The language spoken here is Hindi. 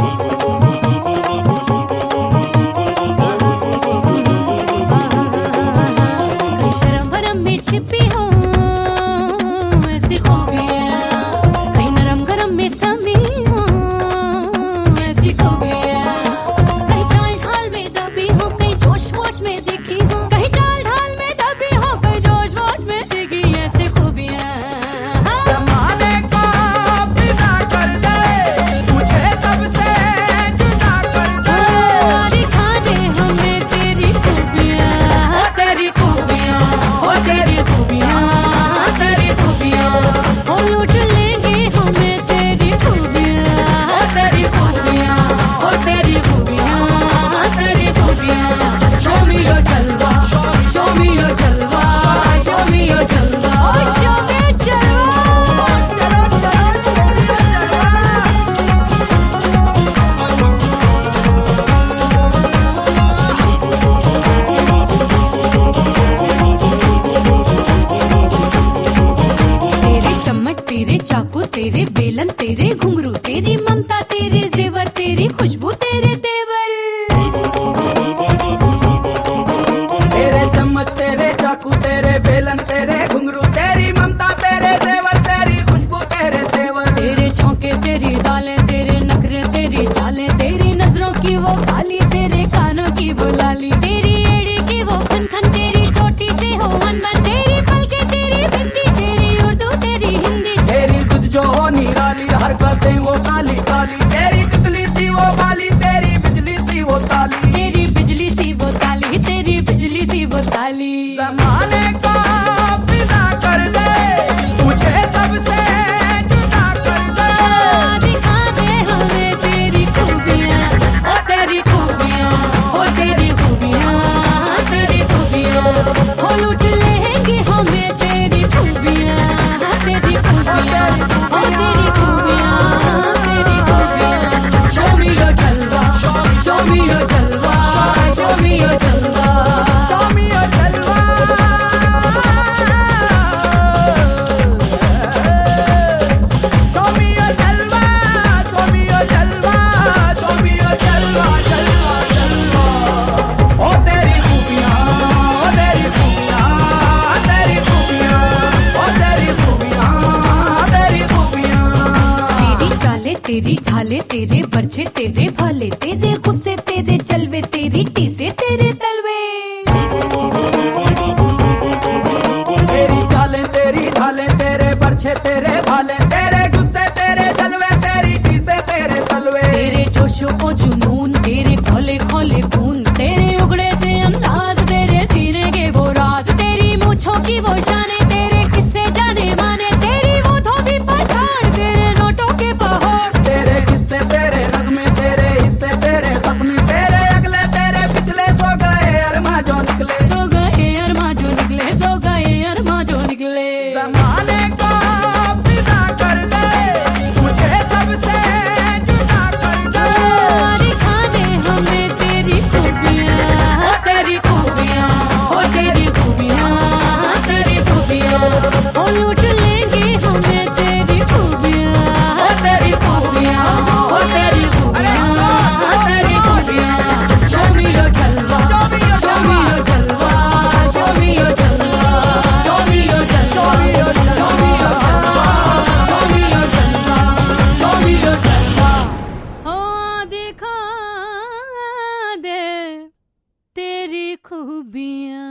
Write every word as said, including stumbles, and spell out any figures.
तेरे बेलन तेरे घुंघरू तेरी ममता तेरे जेवर तेरी खुशबू तेरे तेवर। तेरे चम्मच तेरे चाकू तेरे बेलन तेरे घुंघरू तेरी ममता तेरे जेवर तेरी खुशबू तेरे तेवर। तेरे छौके तेरी दालें तेरे नखरे तेरी चालें तेरी नजरों की वो काली तेरे कानों की वो लाली तेरी एड़ी की वो खनखन तेरी चोटी से हो अनबन तेरी पलके तेरी बिंदी तेरी उर्दू तेरी हिंदी तेरी तुझ जो हो निराली हरकतें वो काली काली तेरी बिजली सी वो काली तेरी बिजली सी वो ताली तेरी बिजली सी वो ताली तेरी बिजली सी वो ताली। जमाने को बिना कर दे तुझे सबसे जुदा कर दे। दिखा दे हमें तेरी खूबियाँ ओ तेरी खूबियाँ ओ तेरी खूबियाँ तेरी खूबियाँ ओ लूट लेंगे हमें तेरी खूबियाँ तेरी खूबियाँ ओ तेरी खूबियाँ तेरी खूबियाँ। Show me your जलवा show me your जलवा show me your जलवा show me your जलवा show me your जलवा show me your जलवा show me your जलवा जलवा जलवा। ओ तेरी खूबियाँ ओ तेरी खूबियाँ तेरी खूबियाँ ओ तेरी खूबियाँ तेरी खूबियाँ। तेरी चाले तेरी ढाले तेरे बरछे तेरे भाले तेरे गुस्से तेरे चलवे तेरी टीसे तेरे तलवे। तेरी चालें तेरी ढालें तेरे बरछे तेरे भाले तेरे गुस्से तेरे जलवे तेरी टीसे तेरे तलवे। तेरे जोशो को जुनून तेरे खोले खोले खून तेरे उगड़े से अंदाज तेरे सीने के वो राज तेरी मूंछों की वो शाने तेरे किस्से जाने माने तेरी वो धोबी पठान तेरे नोटों के पहाड़ तेरे किस्से तेरे नगमे तेरे हिस्से तेरे सपने तेरे अगले तेरे पिछले सो गए अरमा जो निकले सो गए अरमा जो निकले सो गए अरमा जो निकले। जमाने को बिना कर दे तुझे सबसे जुदा कर दे। दिखा दे हमें तेरी खूबियाँ ओ तेरी खूबियाँ ओ तेरी खूबियाँ तेरी खूबियाँ ओ लूट लेंगे हमें तेरी खूबियाँ ओ तेरी खूबियाँ ओ तेरी खूबियाँ तेरी खूबियाँ। Show me your जलवा show me your जलवा show me your जलवा show me your जलवा show me your जलवा show me your जलवा show me your जलवा। ओ दिखा दे तेरी खूबियाँ।